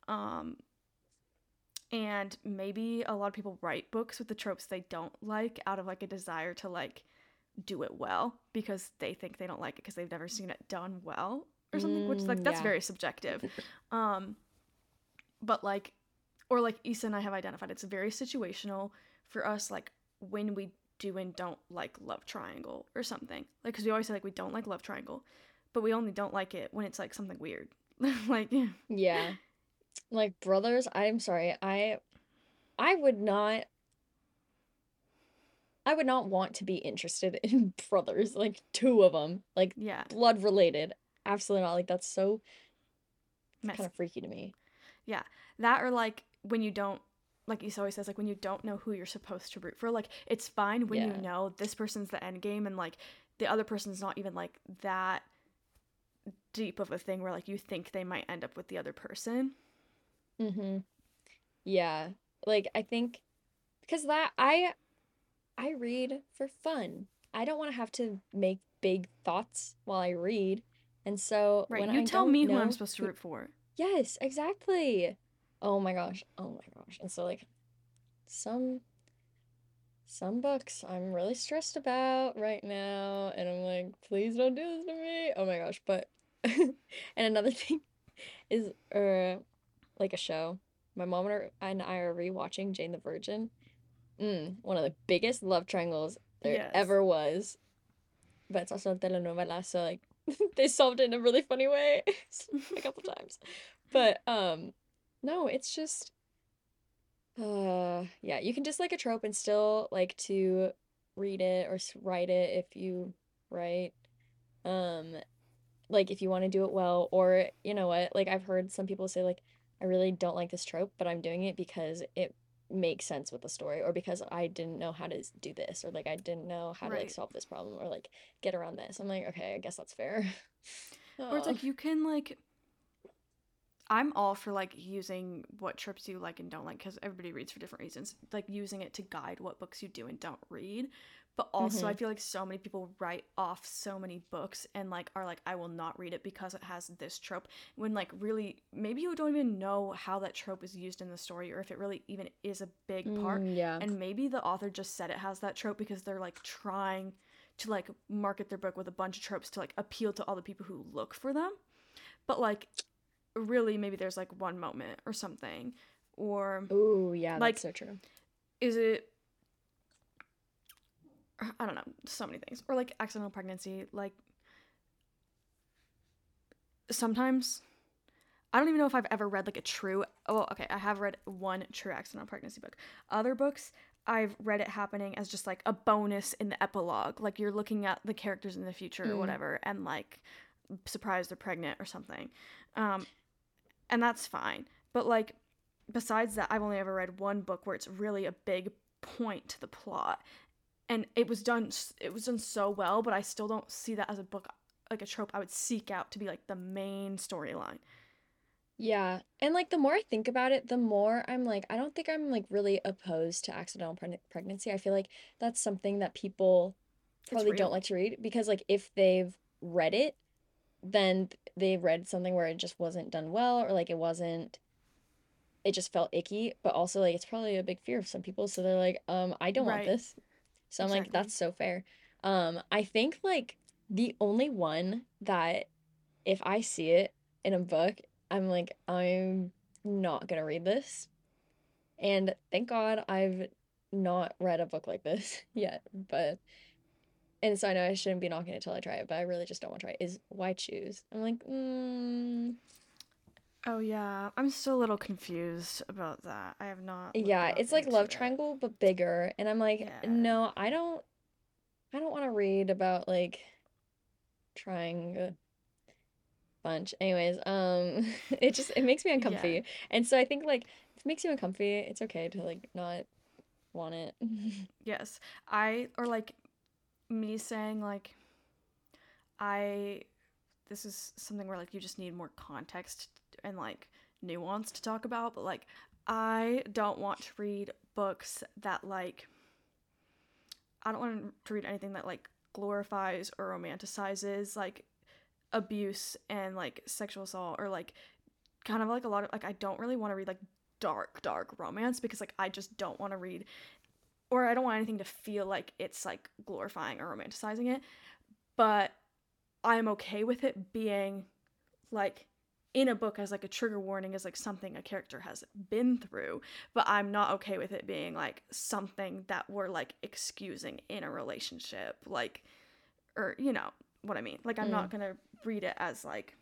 Speaker 2: And maybe a lot of people write books with the tropes they don't like out of like a desire to like do it well because they think they don't like it because they've never seen it done well or something, which like that's
Speaker 3: Yeah.
Speaker 2: very subjective. But like, or like Issa and I have identified, it's very situational for us, like when we do and don't like love triangle or something, like because we always say like we don't like love triangle, but we only don't like it when it's like something weird. Like
Speaker 3: Yeah. Like brothers, I'm sorry. I would not want to be interested in brothers, like two of them, like
Speaker 2: yeah,
Speaker 3: blood related. Absolutely not. Like that's so kind
Speaker 2: messy.
Speaker 3: of freaky to me.
Speaker 2: Yeah, that or like when you don't, like Issa always says, like when you don't know who you're supposed to root for. Like it's fine when you
Speaker 3: Yeah.
Speaker 2: know this person's the end game and like the other person's not even like that deep of a thing where like you think they might end up with the other person.
Speaker 3: Mm-hmm. Yeah. Like I think because that I read for fun. I don't want to have to make big thoughts while I read. And so
Speaker 2: Right.
Speaker 3: when
Speaker 2: You
Speaker 3: I
Speaker 2: tell
Speaker 3: don't
Speaker 2: me who I'm
Speaker 3: know
Speaker 2: supposed to
Speaker 3: who,
Speaker 2: root for.
Speaker 3: yes, exactly. Oh my gosh. Oh my gosh. And so like some books I'm really stressed about right now and I'm like, please don't do this to me. Oh my gosh. But and another thing is like a show. My mom and I are rewatching Jane the Virgin. One of the biggest love triangles there
Speaker 2: Yes.
Speaker 3: ever was. But it's also a telenovela, so like they solved it in a really funny way a couple times. But no, it's just yeah, you can dislike a trope and still like to read it or write it if you write. Um like if you want to do it well, or you know what, like I've heard some people say like I really don't like this trope, but I'm doing it because it makes sense with the story, or because I didn't know how to do this, or like I didn't know how to like
Speaker 2: Right.
Speaker 3: solve this problem, or like get around this. I'm like, okay, I guess that's fair.
Speaker 2: Or it's
Speaker 3: Oh.
Speaker 2: like you can like I'm all for like using what tropes you like and don't like because everybody reads for different reasons. Like using it to guide what books you do and don't read. But also, I
Speaker 3: Mm-hmm.
Speaker 2: feel like so many people write off so many books and like are like, I will not read it because it has this trope. When like really, maybe you don't even know how that trope is used in the story or if it really even is a big part.
Speaker 3: Yeah.
Speaker 2: And maybe the author just said it has that trope because they're like trying to like market their book with a bunch of tropes to like appeal to all the people who look for them. But like really maybe there's like one moment or something, or
Speaker 3: Oh, yeah, that's
Speaker 2: like
Speaker 3: so true.
Speaker 2: is it, I don't know, so many things, or like accidental pregnancy. Like sometimes I don't even know if I've ever read like a true, oh okay, I have read one true accidental pregnancy book. Other books I've read it happening as just like a bonus in the epilogue, like you're looking at the characters in the future or
Speaker 3: Mm.
Speaker 2: whatever and like surprised they're pregnant or something. um and that's fine. But like besides that, I've only ever read one book where it's really a big point to the plot, and it was done so well, but I still don't see that as a book, like a trope I would seek out to be like the main storyline.
Speaker 3: Yeah. And like the more I think about it, the more I'm like, I don't think I'm like really opposed to accidental pregnancy. I feel like that's something that people
Speaker 2: It's
Speaker 3: probably don't
Speaker 2: real.
Speaker 3: like to read because like if they've read it, then they've read something where it just wasn't done well, or like it just felt icky, but also like it's probably a big fear of some people, so they're like, I don't want
Speaker 2: Right.
Speaker 3: this. So I'm like,
Speaker 2: Exactly.
Speaker 3: that's so fair. I think like the only one that if I see it in a book, I'm like, I'm not gonna read this. And thank God I've not read a book like this yet. But and so I know I shouldn't be knocking it till I try it, but I really just don't want to try it. Is Why Choose? I'm like,
Speaker 2: Oh yeah, I'm still a little confused about that. I have not looked
Speaker 3: yeah,
Speaker 2: up
Speaker 3: it's like
Speaker 2: into
Speaker 3: Love
Speaker 2: it.
Speaker 3: Triangle but bigger. And I'm like,
Speaker 2: Yeah.
Speaker 3: no, I don't want to read about like trying a bunch. Anyways, it makes me
Speaker 2: Yeah.
Speaker 3: uncomfy. And so I think like if it makes you uncomfy, it's okay to like not want it.
Speaker 2: Yes. I or like me saying like I this is something where like you just need more context and like nuance to talk about, but like I don't want to read books that like, I don't want to read anything that like glorifies or romanticizes like abuse and like sexual assault, or like kind of like a lot of like, I don't really want to read like dark romance, because like I just don't want to read, or I don't want anything to feel like it's like glorifying or romanticizing it. But I'm okay with it being like in a book as like a trigger warning, as like something a character has been through, but I'm not okay with it being like something that we're like excusing in a relationship, like, or you know what I mean, like I'm not gonna read it as like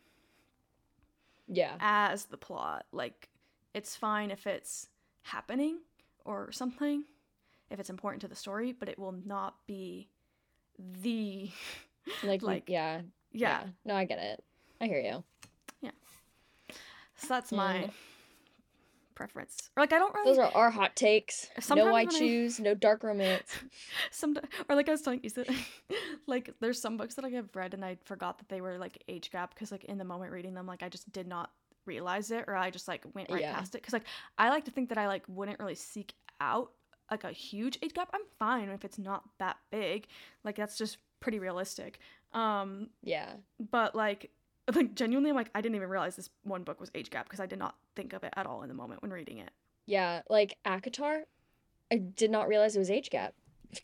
Speaker 2: as the plot. Like, it's fine if it's happening or something, if it's important to the story, but it will not be the
Speaker 3: like
Speaker 2: yeah.
Speaker 3: No, I get it. I hear you.
Speaker 2: Yeah. So that's my preference. Or like, I don't really.
Speaker 3: Those are our hot takes.
Speaker 2: Sometimes
Speaker 3: no I choose, no dark romance.
Speaker 2: Or like I was telling you, like there's some books that like I've read and I forgot that they were like age gap, because like in the moment reading them, like I just did not realize it, or I just like went right past it, because like I like to think that I like wouldn't really seek out like a huge age gap. I'm fine if it's not that big, like that's just pretty realistic. But like genuinely, I'm like, I didn't even realize this one book was age gap, because I did not think of it at all in the moment when reading it.
Speaker 3: Yeah, like ACOTAR, I did not realize it was age gap.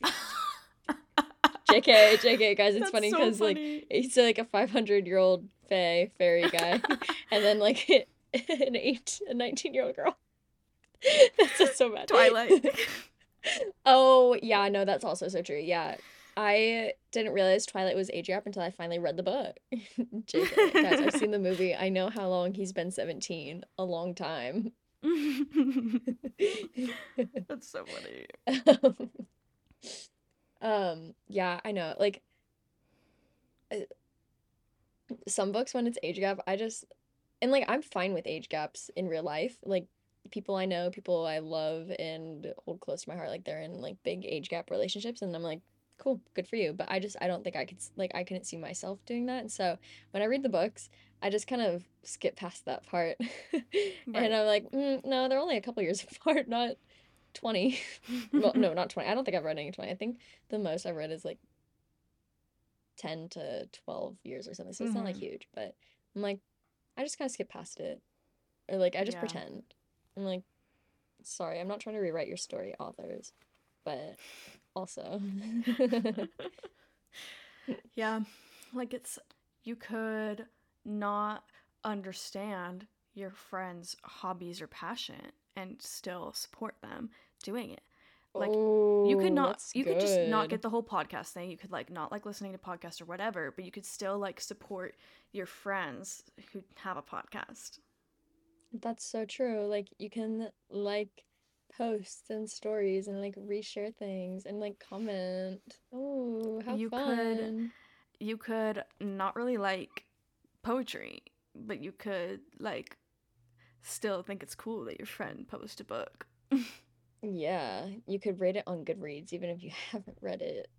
Speaker 3: JK, guys, it's funny because like he's like a 500-year-old fairy guy, and then like a 19-year-old girl. That's so bad.
Speaker 2: Twilight.
Speaker 3: Oh yeah, no, that's also so true. Yeah, I didn't realize Twilight was age gap until I finally read the book. JK, guys, I've seen the movie. I know how long he's been 17. A long time.
Speaker 2: That's so funny.
Speaker 3: Yeah, I know. Like, some books when it's age gap, and like I'm fine with age gaps in real life. Like, people I know, people I love and hold close to my heart, like they're in like big age gap relationships, and I'm like, cool, good for you. But I don't think I couldn't see myself doing that. And so when I read the books, I just kind of skip past that part. And I'm like, no, they're only a couple years apart, not 20. Well, no, not 20. I don't think I've read any 20. I think the most I've read is like 10 to 12 years or something. So it's not like huge, but I'm like, I just kind of skip past it. Or like, I just pretend. I'm like, sorry, I'm not trying to rewrite your story, authors. But also.
Speaker 2: Yeah. Like, you could not understand your friend's hobbies or passion and still support them doing it. Like, you could just not get the whole podcast thing. You could like not like listening to podcasts or whatever, but you could still like support your friends who have a podcast.
Speaker 3: That's so true. Like, you can like posts and stories and like reshare things and like comment. Oh, how fun.
Speaker 2: You could not really like poetry, but you could like still think it's cool that your friend posted a book.
Speaker 3: Yeah, you could rate it on Goodreads even if you haven't read it.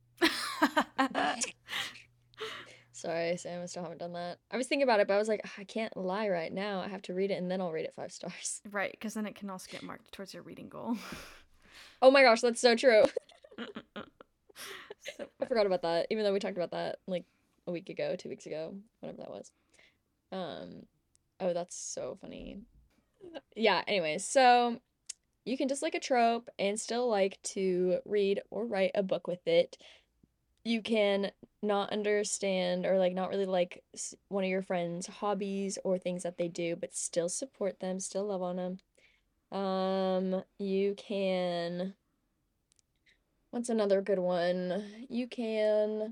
Speaker 3: Sorry, Sam, I still haven't done that. I was thinking about it, but I was like, I can't lie right now. I have to read it and then I'll rate it 5 stars.
Speaker 2: Right, because then it can also get marked towards your reading goal.
Speaker 3: Oh my gosh, that's so true. I forgot about that, even though we talked about that like a week ago, 2 weeks ago, whatever that was. Oh, that's so funny. Yeah, anyways, so you can just like a trope and still like to read or write a book with it. You can not understand or like not really like one of your friends' hobbies or things that they do, but still support them, still love on them. You can, what's another good one? You can,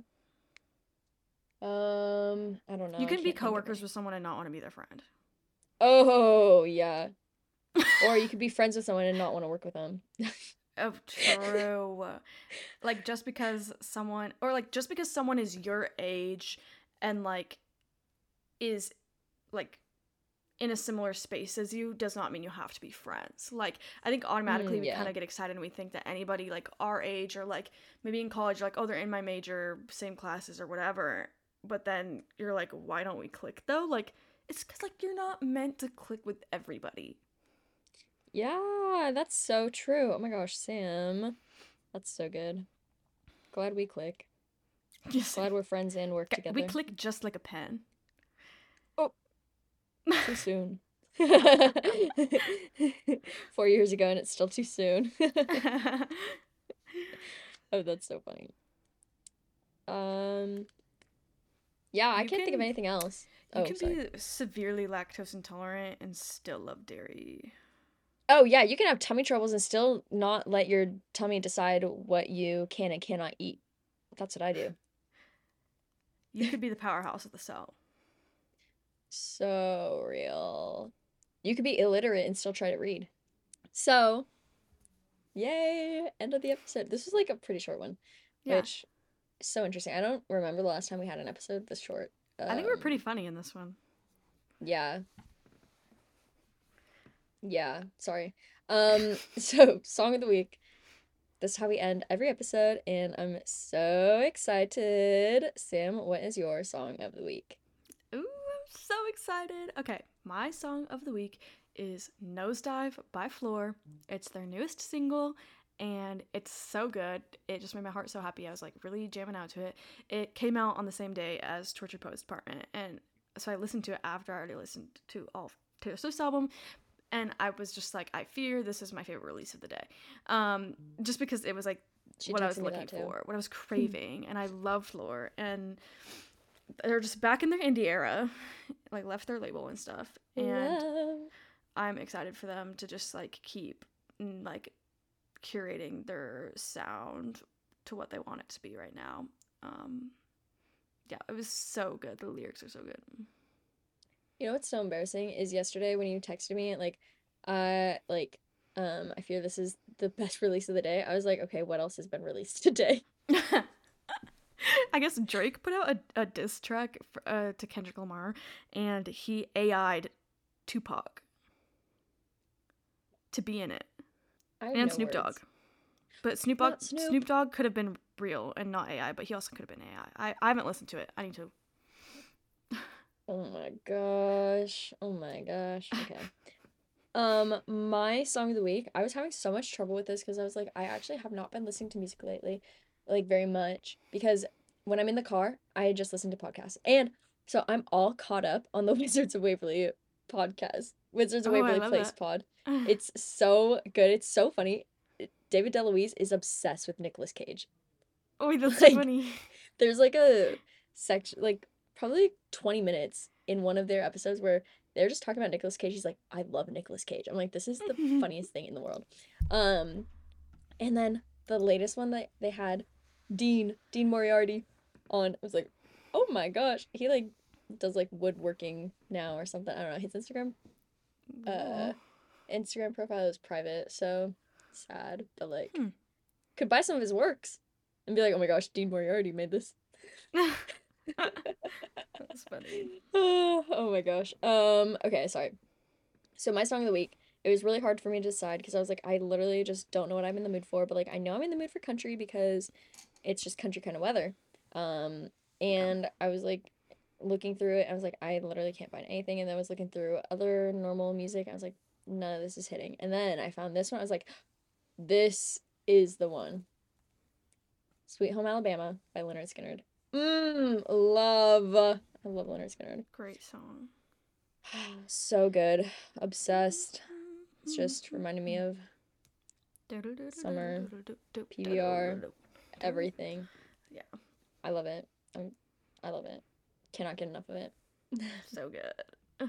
Speaker 3: I don't know.
Speaker 2: You can be coworkers with someone and not want to be their friend.
Speaker 3: Oh, yeah. Or you could be friends with someone and not want to work with them.
Speaker 2: Oh, true. Like, just because someone is your age and like is like in a similar space as you does not mean you have to be friends. Like, I think automatically we kind of get excited and we think that anybody like our age or like maybe in college, like, oh, they're in my major, same classes or whatever. But then you're like, why don't we click though? Like, it's because like you're not meant to click with everybody.
Speaker 3: Yeah, that's so true. Oh my gosh, Sam. That's so good. Glad we click.
Speaker 2: Just
Speaker 3: Glad we're friends and work
Speaker 2: we
Speaker 3: together.
Speaker 2: click just like a pen.
Speaker 3: Oh, too soon. 4 years ago and it's still too soon. Oh, that's so funny. Yeah, I
Speaker 2: You
Speaker 3: can't think of
Speaker 2: can
Speaker 3: anything else.
Speaker 2: you
Speaker 3: Oh,
Speaker 2: can
Speaker 3: sorry.
Speaker 2: be severely lactose intolerant and still love dairy.
Speaker 3: Oh, yeah, you can have tummy troubles and still not let your tummy decide what you can and cannot eat. That's what I do.
Speaker 2: You could be the powerhouse of the cell.
Speaker 3: So real. You could be illiterate and still try to read. So, yay, end of the episode. This was like a pretty short one,
Speaker 2: Yeah.
Speaker 3: which is so interesting. I don't remember the last time we had an episode this short.
Speaker 2: I think we're pretty funny in this one.
Speaker 3: Yeah. Yeah, sorry. So song of the week. This is how we end every episode, and I'm so excited. Sam, what is your song of the week?
Speaker 2: Ooh, I'm so excited. Okay, my song of the week is Nosedive by Floor. It's their newest single, and it's so good. It just made my heart so happy. I was like really jamming out to it. It came out on the same day as Torture Post Department, and so I listened to it after I already listened to all of Taylor Swift's album. And I was just like, I fear this is my favorite release of the day. Just because it was like
Speaker 3: She
Speaker 2: what I was
Speaker 3: texted me
Speaker 2: looking
Speaker 3: that too.
Speaker 2: for, what I was craving, and I love Floor. And they're just back in their indie era, like left their label and stuff. And
Speaker 3: Love.
Speaker 2: I'm excited for them to just like keep like curating their sound to what they want it to be right now. Yeah, it was so good. The lyrics are so good.
Speaker 3: You know what's so embarrassing is yesterday when you texted me I fear this is the best release of the day. I was like, okay, what else has been released today?
Speaker 2: I guess Drake put out a diss track to Kendrick Lamar, and he AI'd Tupac to be in it,
Speaker 3: I have
Speaker 2: and
Speaker 3: no
Speaker 2: Snoop Dogg.
Speaker 3: words.
Speaker 2: But
Speaker 3: Not Snoop.
Speaker 2: Snoop Dogg could have been real and not AI, but he also could have been AI. I haven't listened to it. I need to.
Speaker 3: Oh my gosh. Oh my gosh. Okay. My song of the week, I was having so much trouble with this because I was like, I actually have not been listening to music lately, like very much, because when I'm in the car, I just listen to podcasts. And so I'm all caught up on the Wizards of Waverly podcast, Wizards of
Speaker 2: Oh, I
Speaker 3: Waverly
Speaker 2: love
Speaker 3: Place
Speaker 2: that.
Speaker 3: pod. It's so good. It's so funny. David DeLuise is obsessed with Nicolas Cage.
Speaker 2: Oh, that's so
Speaker 3: Like,
Speaker 2: funny.
Speaker 3: there's like a section, like probably 20 minutes in one of their episodes where they're just talking about Nicolas Cage. He's like, I love Nicolas Cage. I'm like, this is the funniest thing in the world. And then the latest one that they had, Dean Moriarty on. I was like, oh my gosh. He like does like woodworking now or something. I don't know. His
Speaker 2: Whoa.
Speaker 3: Instagram profile is private, so sad. But like
Speaker 2: Hmm.
Speaker 3: could buy some of his works and be like, oh my gosh, Dean Moriarty made this.
Speaker 2: That's funny.
Speaker 3: Oh my gosh. Okay, sorry. So my song of the week, it was really hard for me to decide because I was like, I literally just don't know what I'm in the mood for, but like I know I'm in the mood for country because it's just country kind of weather. And I was like looking through it, I was like, I literally can't find anything. And then I was looking through other normal music, I was like, none of this is hitting. And then I found this one, I was like, this is the one. Sweet Home Alabama by Leonard Skinner. Love. I love Leonard Skinner.
Speaker 2: Great song.
Speaker 3: So good. Obsessed. It's just reminding me of summer, PBR, everything.
Speaker 2: Yeah.
Speaker 3: I love it. I love it. Cannot get enough of it.
Speaker 2: So good.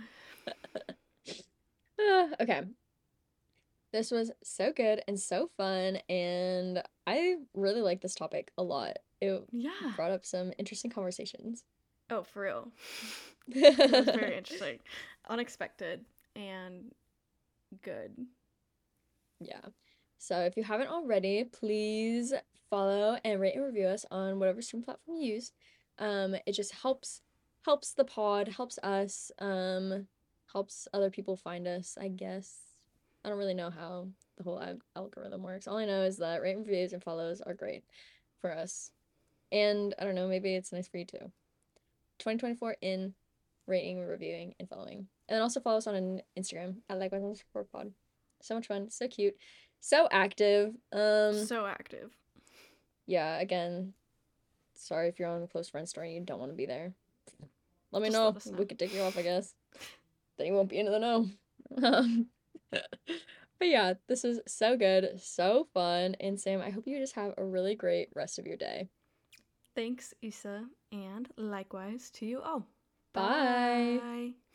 Speaker 3: Okay. This was so good and so fun, and I really like this topic a lot. It
Speaker 2: Yeah.
Speaker 3: brought up some interesting conversations.
Speaker 2: Oh, for real. It was very interesting. Unexpected and good.
Speaker 3: Yeah. So if you haven't already, please follow and rate and review us on whatever stream platform you use. It just helps the pod, helps us, helps other people find us, I guess. I don't really know how the whole algorithm works. All I know is that rate and reviews and follows are great for us. And I don't know, maybe it's nice for you too. 2024 in rating, reviewing, and following. And then also follow us on Instagram at likewise_pod. So much fun. So cute. So active.
Speaker 2: So active.
Speaker 3: Yeah, again, sorry if you're on a close friend story and you don't want to be there. Let me
Speaker 2: Just
Speaker 3: know.
Speaker 2: let us know.
Speaker 3: We could take you off, I guess. Then you won't be into the know. Um, but yeah, this is so good, so fun. And Sam, I hope you just have a really great rest of your day.
Speaker 2: Thanks, Issa, and likewise to you all.
Speaker 3: Bye.
Speaker 2: Bye.